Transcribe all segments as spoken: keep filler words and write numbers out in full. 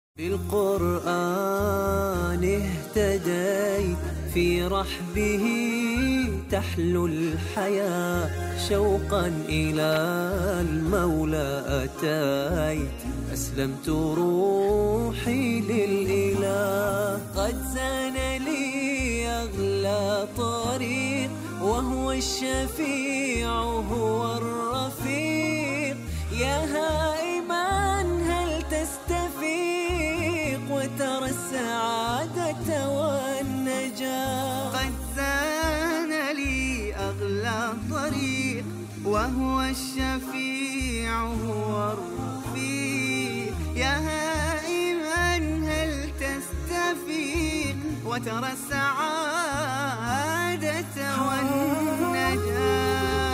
بالقرآن اهتديت في رحبه تحلو الحياة شوقا إلى المولى أتيت أسلمت روحي للإله قد زان لي أغلى طريق وهو الشفيع هو الرفيق يا هائما هل تستفيق وترى السعادة والنجاة قد زان لي أغلى طريق وهو الشفيع هو الرفيق يا هائما هل تستفيق وترى السعادة والنجاة.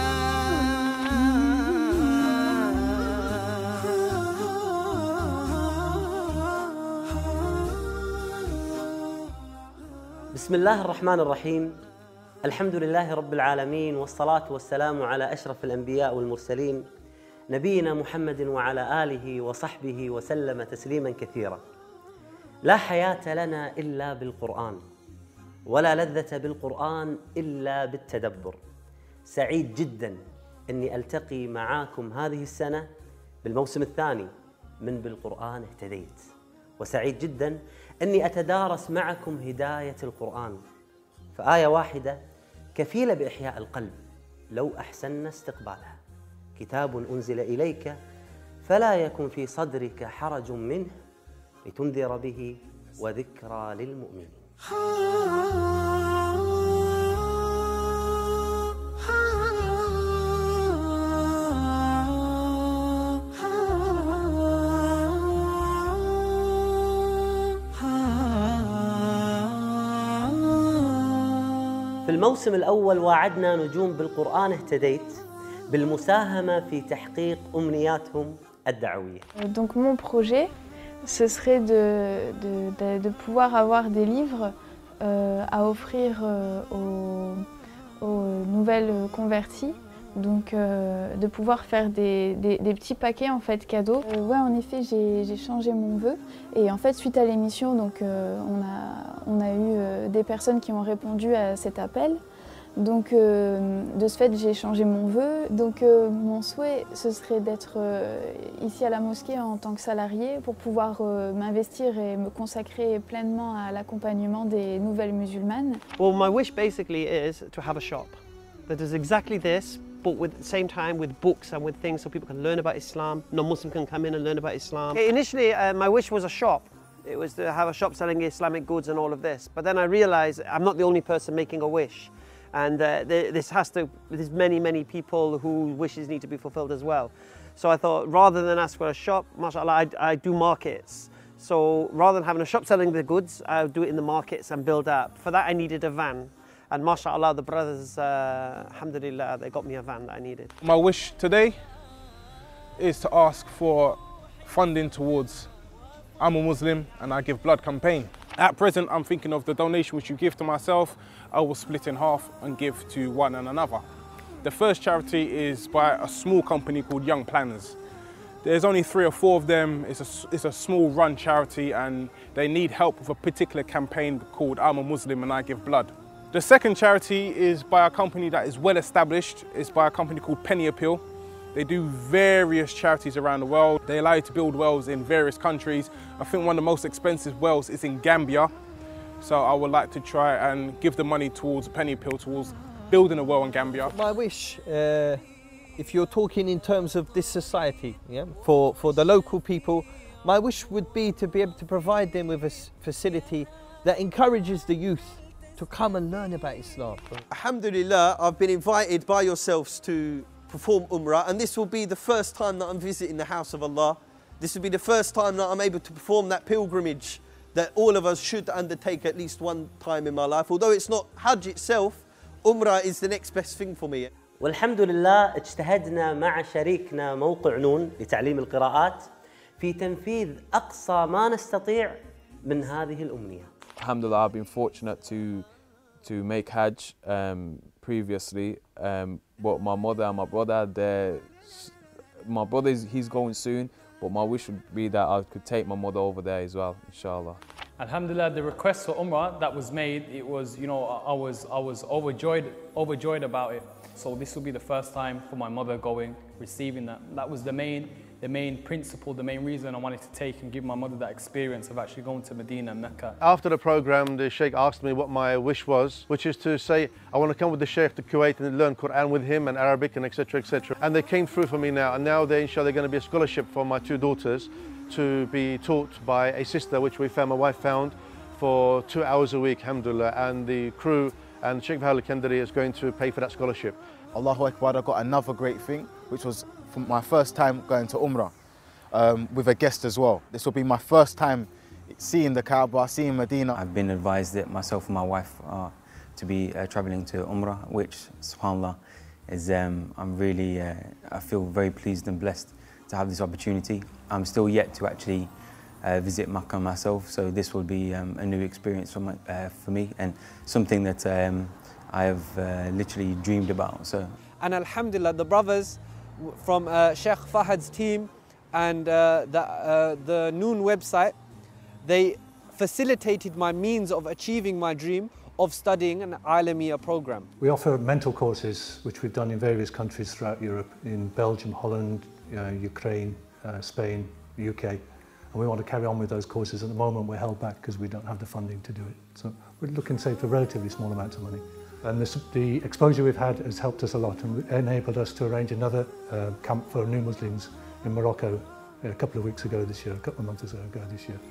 بسم الله الرحمن الرحيم. الحمد لله رب العالمين، والصلاة والسلام على أشرف الأنبياء والمرسلين نبينا محمد وعلى آله وصحبه وسلم تسليما كثيرا. لا حياة لنا إلا بالقرآن، ولا لذة بالقرآن إلا بالتدبر. سعيد جدا أني ألتقي معاكم هذه السنة بالموسم الثاني من بالقرآن اهتديت، وسعيد جدا أني أتدارس معكم هداية القرآن، فآية واحدة كفيلة بإحياء القلب لو أحسننا استقبالها. كتاب أنزل إليك فلا يكن في صدرك حرج منه لتنذر به وذكرى للمؤمنين. في الموسم الأول واعدنا نجوم بالقرآن اهتديت بالمساهمة في تحقيق أمنياتهم الدعوية. Donc mon projet, ce serait de, de, de, de pouvoir avoir des livres euh, à offrir euh, aux, aux nouvelles converties. Donc euh, de pouvoir faire des, des, des petits paquets en fait cadeaux. Euh, ouais, en effet, j'ai changé mon vœu et en fait suite à l'émission, donc euh, on a on a eu euh, des personnes qui ont répondu à cet appel. Donc euh, de ce fait, j'ai changé mon vœu. Donc euh, mon souhait, ce serait d'être euh, ici à la mosquée en tant que salarié pour pouvoir euh, m'investir et me consacrer pleinement à l'accompagnement des nouvelles musulmanes. Well, my wish basically is to have a shop that does exactly this, but with, at the same time with books and with things so people can learn about Islam, non-Muslim can come in and learn about Islam. Initially, uh, my wish was a shop. It was to have a shop selling Islamic goods and all of this. But then I realized I'm not the only person making a wish. And uh, this has to, there's many, many people whose wishes need to be fulfilled as well. So I thought rather than ask for a shop, mashallah, I, I do markets. So rather than having a shop selling the goods, I'll do it in the markets and build up. For that I needed a van. And mashallah, the brothers, uh, alhamdulillah, they got me a van that I needed. My wish today is to ask for funding towards I'm a Muslim and I Give Blood campaign. At present, I'm thinking of the donation which you give to myself, I will split in half and give to one and another. The first charity is by a small company called Young Planners. There's only three or four of them. It's a, it's a small run charity and they need help with a particular campaign called I'm a Muslim and I Give Blood. The second charity is by a company that is well established. It's by a company called Penny Appeal. They do various charities around the world. They allow you to build wells in various countries. I think one of the most expensive wells is in Gambia. So I would like to try and give the money towards Penny Appeal, towards building a well in Gambia. My wish, uh, if you're talking in terms of this society, yeah, for, for the local people, my wish would be to be able to provide them with a facility that encourages the youth to come and learn about Islam. Alhamdulillah, I've been invited by yourselves to perform Umrah, and this will be the first time that I'm visiting the house of Allah. This will be the first time that I'm able to perform that pilgrimage that all of us should undertake at least one time in my life. Although it's not Hajj itself, Umrah is the next best thing for me. والحمد لله اجتهدنا مع شريكنا موقع نون لتعليم القراءات في تنفيذ أقصى ما نستطيع من هذه الأمنية. Alhamdulillah, I've been fortunate to to make Hajj um, previously, um, but my mother and my brother, my brother he's going soon. But my wish would be that I could take my mother over there as well, inshallah. Alhamdulillah, the request for Umrah that was made, it was, you know, I was, I was overjoyed, overjoyed about it. So this will be the first time for my mother going, receiving that. That was the main, the main principle, the main reason I wanted to take and give my mother that experience of actually going to Medina and Mecca. After the program, the Sheikh asked me what my wish was, which is to say, I want to come with the Sheikh to Kuwait and learn Quran with him and Arabic and et cetera, et cetera. And they came through for me now, and now they're inshallah going to be a scholarship for my two daughters to be taught by a sister, which we found, my wife found, for two hours a week, alhamdulillah, and the crew and Sheikh Fahad Al-Kandari is going to pay for that scholarship. Allahu Akbar, I got another great thing, which was from my first time going to Umrah um, with a guest as well. This will be my first time seeing the Kaaba, seeing Medina. I've been advised that myself and my wife are to be uh, travelling to Umrah, which, subhanAllah, is, um, I'm really, uh, I feel very pleased and blessed to have this opportunity. I'm still yet to actually uh, visit Makkah myself, so this will be um, a new experience for, my, uh, for me and something that um, I have uh, literally dreamed about. So. And alhamdulillah, the brothers from uh, Sheikh Fahad's team and uh, the, uh, the Noon website, they facilitated my means of achieving my dream of studying an Alamiya program. We offer mental courses, which we've done in various countries throughout Europe, in Belgium, Holland, uh, Ukraine, uh, Spain, U K. And we want to carry on with those courses. At the moment, we're held back because we don't have the funding to do it. So we're looking, say, for relatively small amounts of money. And this, the exposure we've had has helped us a lot and enabled us to arrange another uh, camp for new Muslims in Morocco a couple of weeks ago this year, a couple of months ago this year.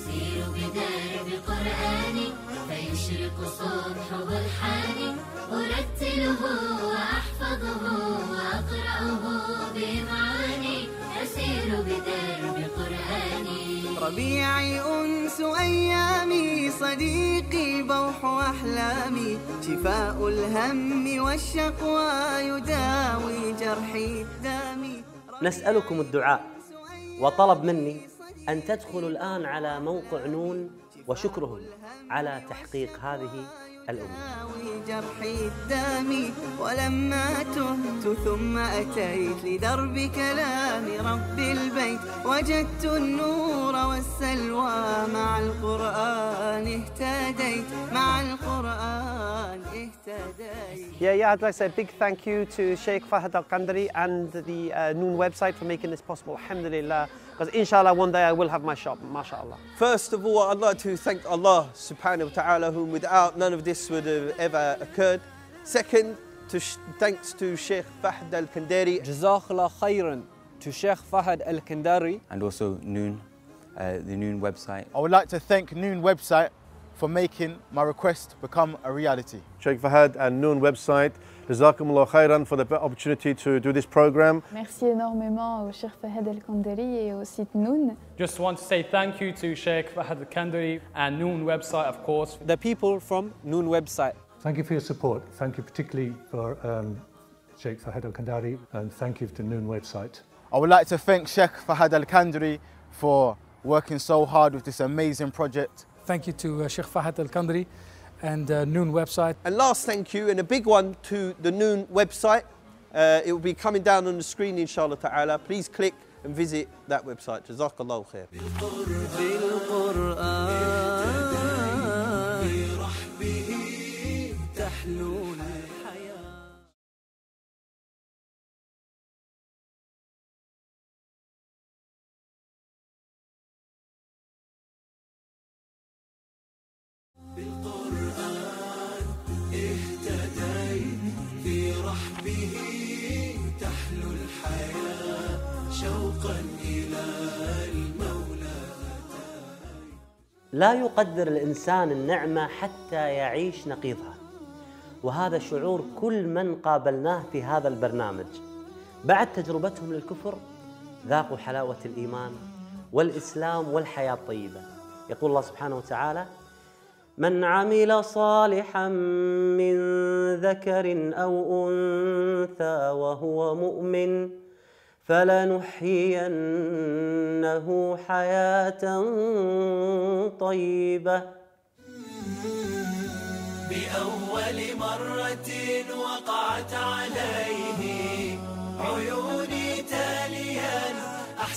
ربيعي أنس أيامي صديقي بوح أحلامي شفاء الهم والشقوى يداوي جرحي الدامي. نسألكم الدعاء وطلب مني أن تدخلوا الآن على موقع نون وشكرهم على تحقيق هذه الأمنية. جرحي الدامي ولما تهت ثم أتيت لدرب كلام رب البيت وجدت النور والسلوى مع القرآن اهتديت مع القرآن اهتديت. Yeah, yeah, I'd like to say a big thank you to Sheikh Fahad Al-Kandari and the uh, Noon website for making this possible, alhamdulillah. Because inshallah one day I will have my shop, mashallah. First of all, I'd like to thank Allah subhanahu wa ta'ala, whom without none of this would have ever occurred. Second, to sh thanks to Sheikh Fahad Al-Kandari. Jazakallah khairan to Sheikh Fahad Al-Kandari. And also Noon, uh, the Noon website. I would like to thank Noon website for making my request become a reality. Sheikh Fahad and Noon website, Jazakumullah khairan for the opportunity to do this program. Merci énormément au Sheikh Fahad Al-Kandari et au site Noon. Just want to say thank you to Sheikh Fahad Al-Kandari and Noon website, of course. The people from Noon website. Thank you for your support. Thank you particularly for um, Sheikh Fahad Al-Kandari, and thank you to Noon website. I would like to thank Sheikh Fahad Al-Kandari for working so hard with this amazing project. Thank you to uh, Sheikh Fahad Al-Kandari and uh, Noon website. And last thank you, and a big one to the Noon website. Uh, it will be coming down on the screen, inshallah ta'ala. Please click and visit that website. Jazakallahu khair. بالقرآن اهتديت في رحبه تحلو الحياة شوقا إلى المولى. لا يقدر الإنسان النعمة حتى يعيش نقيضها، وهذا شعور كل من قابلناه في هذا البرنامج. بعد تجربتهم للكفر ذاقوا حلاوة الإيمان والإسلام والحياة الطيبة. يقول الله سبحانه وتعالى: من عمل صالحا من ذكر أو أنثى وهو مؤمن فلنحيينه حياة طيبة. بأول مرة وقعت عليه عيوني تاليا أحسن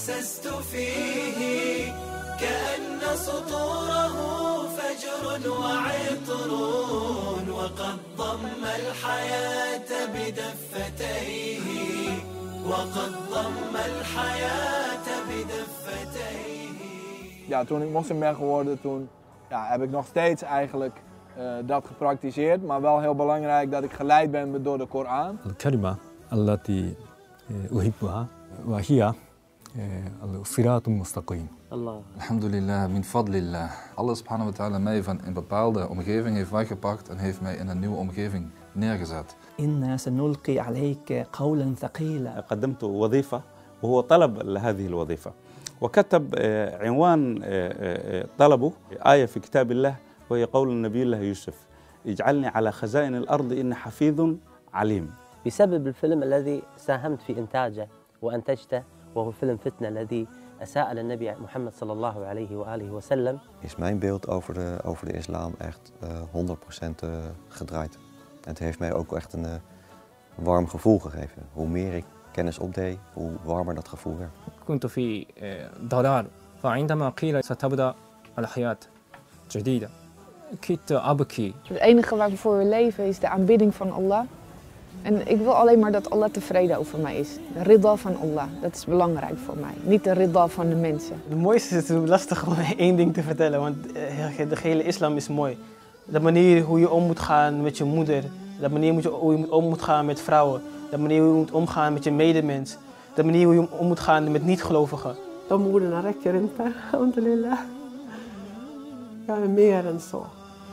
أحسست فيه كأن سطوره فجر وعطر وقد ضم الحياة بدفتيه وقد ضم الحياة بدفتيه. Ja, toen ik moslim ben geworden, toen ja, heb ik nog steeds eigenlijk uh, dat gepraktiseerd, maar wel heel belangrijk dat ik geleid ben door de Koran. الكلمة التي أحبها وهي الصراط المستقيم. Alhamdulillah, min fadlillah. Allah subhanahu wa ta'ala mij van een bepaalde omgeving heeft weggepakt en heeft mij in een nieuwe omgeving neergezet. إنا سنلقي عليك قولا ثقيلا. قدمت وظيفة وهو طلب لهذه الوظيفة وكتب عنوان طلبه آية في كتاب الله وهي قول النبي الله يوسف اجعلني على خزائن الأرض إني حفيظ عليم. بسبب الفيلم الذي ساهمت في إنتاجه وأنتجته وهو فيلم فتنة الذي أساء للنبي محمد صلى الله عليه وآله وسلم. Is mijn beeld over de, over de islam echt uh, honderd procent uh, gedraaid. En het heeft mij ook echt een uh, warm gevoel gegeven. Hoe meer ik kennis opdeed, hoe warmer dat gevoel werd. كنت في ضلال فعندما قيل ستبدأ الحياة جديدة كنت أبكي. Het enige waarvoor we leven is de aanbidding van Allah. En ik wil alleen maar dat Allah tevreden over mij is. De ridda van Allah, dat is belangrijk voor mij. Niet de ridda van de mensen. Het mooiste is het lastig om één ding te vertellen, want de gehele islam is mooi. De manier hoe je om moet gaan met je moeder, de manier hoe je om moet gaan met vrouwen, de manier hoe je moet omgaan met je medemens, de manier hoe je om moet gaan met niet-gelovigen. De moeder räcker inte, alhamdulillah. Jag är mer än så.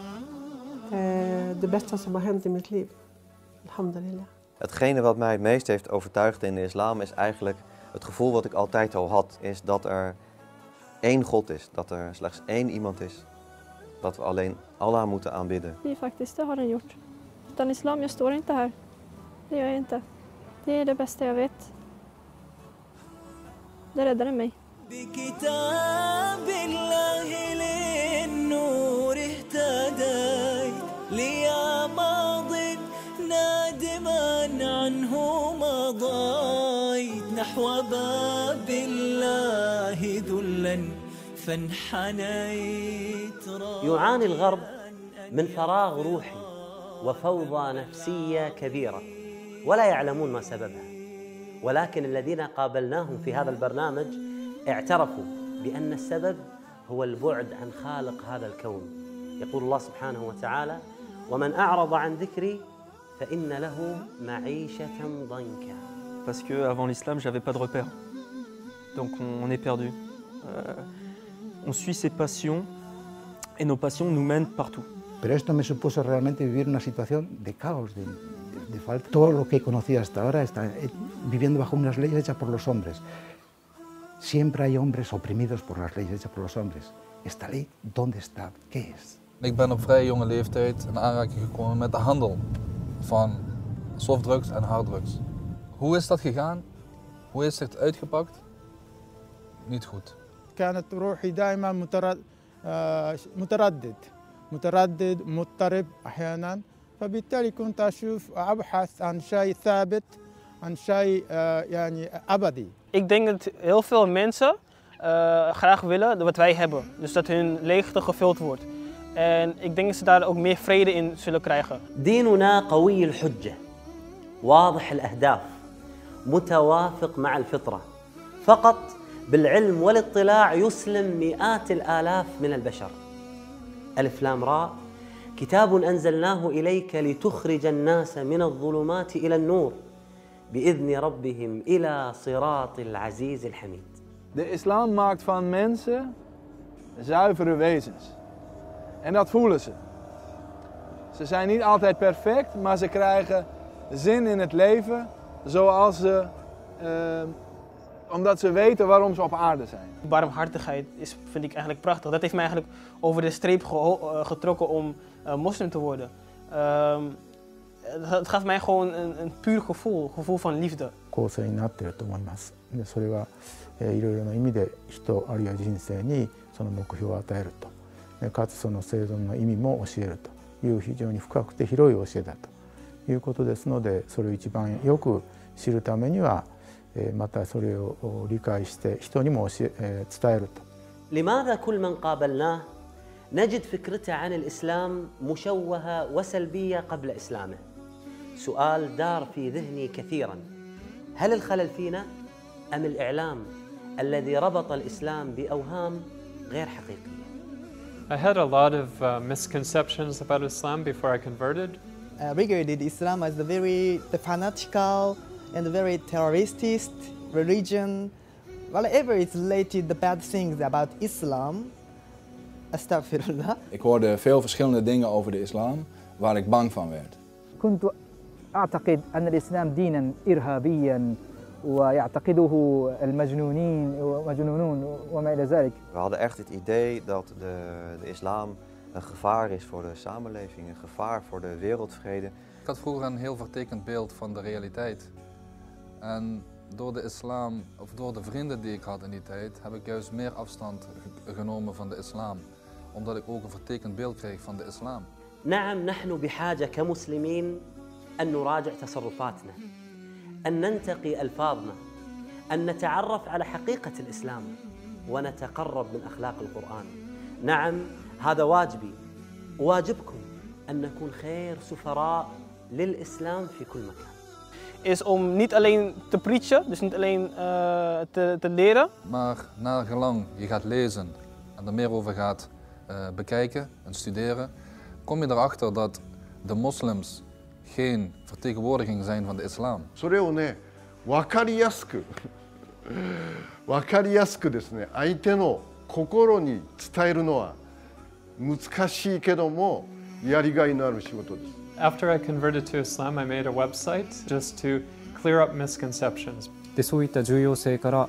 Det bästa som har hänt i mitt liv. Alhamdulillah. Hetgene wat mij het meest heeft overtuigd in de islam is eigenlijk het gevoel wat ik altijd al had. Is dat er één God is, dat er slechts één iemand is. Dat we alleen Allah moeten aanbidden. Det faktiskt, det har den gjort. Utan islam, jag står inte här. Det gör jag inte. Det är det bästa jag vet. Det räddade mig. بكتاب الله للنور اهتديت ليا ماض نادما عنه مضيت نحو باب الله ذلا فانحنيت. يعاني الغرب من فراغ روحي وفوضى نفسية كبيرة ولا يعلمون ما سببها، ولكن الذين قابلناهم في هذا البرنامج اعترفوا بأن السبب هو البعد عن خالق هذا الكون. يقول الله سبحانه وتعالى: ومن أعرض عن ذكري فإن له معيشة ضنكا. Parce que avant l'islam, j'avais pas de repère. Donc on, on est perdu. Euh, on suit ses passions et nos passions nous mènent partout. Pero esto me supuso realmente vivir una situación de caos, de, de, de falta. Todo lo que he conocido hasta ahora está eh, viviendo bajo unas leyes hechas por los hombres. Siempre hay hombres oprimidos por las leyes hechas por los hombres. Esta ley, ¿dónde está? ¿Qué es? Ik ben op vrij jonge leeftijd in aanraking gekomen met de handel van softdrugs en harddrugs. Hoe is dat gegaan? Hoe is het uitgepakt? Niet goed. كانت روحي دائما متردد متردد مضطرب أحيانا، فبالتالي كنت أشوف أبحث عن شيء ثابت، عن شيء يعني أبدي. Ik denk dat heel veel mensen uh, graag willen wat wij hebben, dus dat hun leegte gevuld wordt. En ik denk dat ze daar ook meer vrede in zullen krijgen. ديننا قوي الحجة واضح الأهداف متوافق مع الفطرة فقط بالعلم والاطلاع يسلم مئات الآلاف من البشر. ألف لام راء كتاب أنزلناه إليك لتخرج الناس من الظلمات إلى النور بإذن ربهم إلى صراط العزيز الحميد. De islam maakt van mensen zuivere wezens. En dat voelen ze. Ze zijn niet altijd perfect, maar ze krijgen zin in het leven zoals ze, uh, omdat ze weten waarom ze op aarde zijn. Barmhartigheid is, vind ik eigenlijk prachtig. Dat heeft mij eigenlijk over de streep ge getrokken om uh, moslim te worden. Uh, het gaf mij gewoon een, een puur gevoel, gevoel van liefde. 構成になっていると思います。で、それは、えー、いろいろな意味で人あるいは人生にその目標を与えると。かつその生存の意味も教えるという非常に深くて広い教えだということですので、それを一番よく知るためにはまたそれを理解して人にも教え伝えると。 لماذا كل من قابلناه نجد فكرته عن الإسلام مشوهة وسلبية قبل إسلامه؟ سؤال دار في ذهني كثيرا، هل الخلل فينا أم الإعلام الذي ربط الإسلام بأوهام غير حقيقية؟ I had a lot of uh, misconceptions about Islam before I converted. I regarded Islam as a very the fanatical and very terrorist religion. Whatever is related the bad things about Islam, astaghfirullah. Ik hoorde veel verschillende dingen over de islam waar ik bang van werd. كنت أعتقد أن الإسلام دينا إرهابيا ويعتقده المجنونين ومجنونون وما إلى ذلك. We hadden echt het idee dat de, de islam een gevaar is voor de samenleving, een gevaar voor de wereldvrede. Ik had vroeger een heel vertekend beeld van de realiteit. En door de islam, of door de vrienden die ik had in die tijd, heb ik juist meer afstand genomen van de islam. Omdat ik ook een vertekend beeld kreeg van de islam. نعم نحن بحاجة كمسلمين أن نراجع تصرفاتنا، أن ننتقي ألفاظنا، أن نتعرف على حقيقة الإسلام ونتقرب من أخلاق القرآن. نعم هذا واجبي، واجبكم أن نكون خير سفراء للإسلام في كل مكان. Is om niet alleen te preachen, dus niet alleen uh, te, te leren. Maar naar gelang je gaat lezen en er meer over gaat uh, bekijken en studeren, kom je erachter dat de moslims geen vertegenwoordiging zijn van de islam. それをね、分かりやすく分かりやすくですね、相手の心に伝えるのは難しいけどもやりがいのある仕事です。 After I converted to Islam, I made a website just to clear up misconceptions. でそういった重要性から、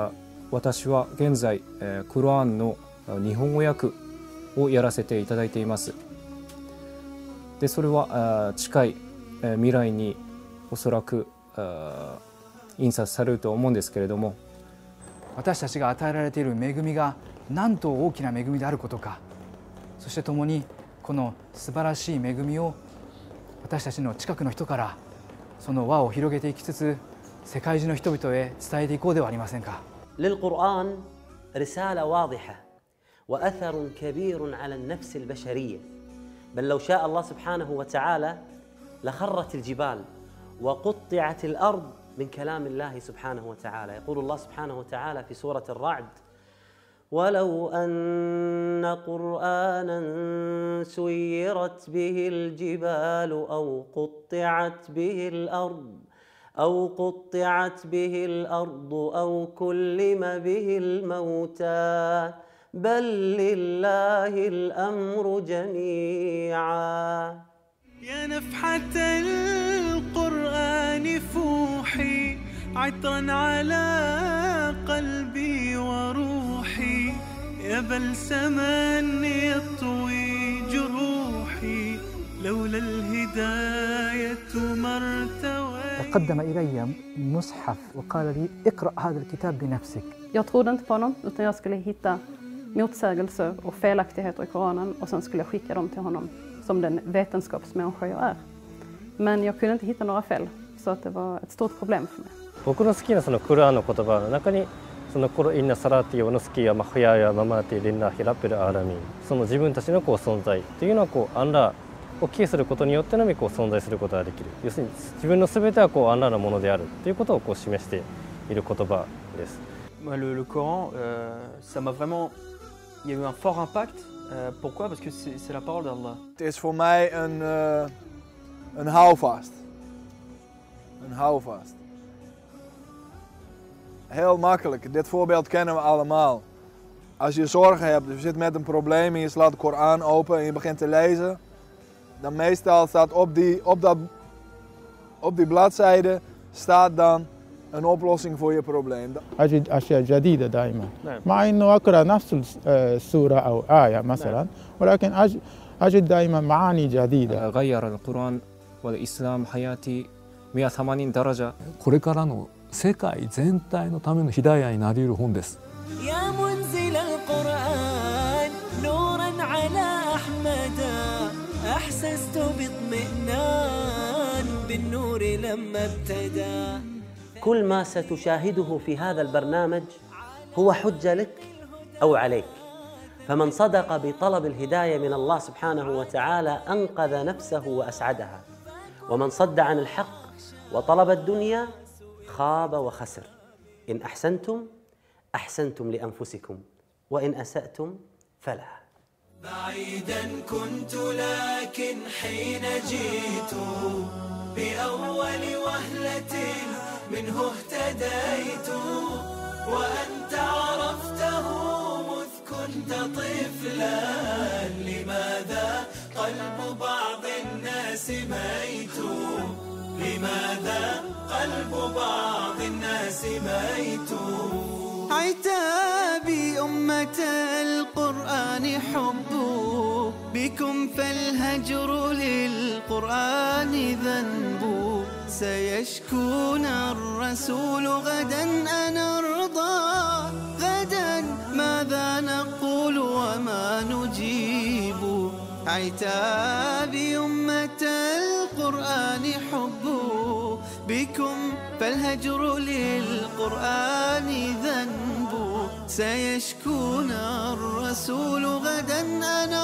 私は現在、クルアンの日本語訳をやらせていただいています。でそれは近い未来におそらく印刷されると思うんですけれども、 私たちが与えられている恵みがなんと大きな恵みであることか、そして共にこの素晴らしい恵みを私たちの近くの人からその輪を広げていきつつ、世界中の人々へ伝えていこうではありませんか。 للقرآن رسالة واضحة وأثر كبير على النفس البشرية، بل لو شاء الله سبحانه وتعالى لخرت الجبال وقطعت الأرض من كلام الله سبحانه وتعالى. يقول الله سبحانه وتعالى في سورة الرعد: ولو أن قرآنا سيرت به الجبال أو قطعت به الأرض أو قطعت به الأرض أو كلم به الموتى بل لله الأمر جميعا. يا نفحة القرآن فوحي عطرا على قلبي وروحي، يا بلسما يطوي جروحي لولا الهداية ما ارتويت. قدم إلي مصحف وقال لي اقرأ هذا الكتاب بنفسك. Jag trodde inte på honom, utan jag skulle hitta motsägelser och felaktigheter i Koranen och sen skulle jag skicka dem till honom som den vetenskapsmänniska jag är. Men jag kunde inte hitta några fel, så att det var ett stort problem för mig. 僕の好きなそのクルアンの言葉の中にそのコロインナサラティオノスキヤマフヤヤママティリンナヒラペルアラミン、その自分たちのこう存在というのはこうアンラーを帰依することによってのみこう存在することができる。要するに自分のすべてはこうアンラーのものであるということをこう示している言葉です。 Le, le Coran, euh, ça m'a vraiment, il y a eu un fort impact. Euh, pourquoi? Parce que c'est la parole d'Allah. Het is voor mij een, uh, een houvast. Een houvast. Heel makkelijk, dit voorbeeld kennen we allemaal. Als je zorgen hebt, dus je zit met een probleem en je slaat de Koran open en je begint te lezen, dan meestal staat op die, op dat, op die bladzijde staat dan een oplossing voor je probleem. أجد أشياء جديدة دائما مع إنه أقرأ نفس السورة أو آية مثلا، ولكن أجد دائما معاني جديدة. غير القرآن والإسلام حياتي مئة وثمانين درجة. これからの世界全体のためのヒダヤになり得る本です。 يا منزل القرآن نورا على أحمد أحسست باطمئنان بالنور لما ابتدى. كل ما ستشاهده في هذا البرنامج هو حجة لك أو عليك. فمن صدق بطلب الهداية من الله سبحانه وتعالى أنقذ نفسه وأسعدها، ومن صد عن الحق وطلب الدنيا خاب وخسر. إن أحسنتم أحسنتم لأنفسكم، وإن أسأتم فلها. بعيدا كنت لكن حين جئت بأول وهلة منه اهتديت، وأنت عرفته مذ كنت طفلا. لماذا قلب بعض الناس ميت؟ لماذا قلب بعض الناس ميت؟ عتابي أمة القرآن حب بكم، فالهجر للقرآن ذنب. سيشكون الرسول غدا أن أرضى، غدا ماذا نقول وما نجيب؟ عتابي أمة القرآن حب بكم، فالهجر للقرآن ذنب. سيشكون الرسول غدا أن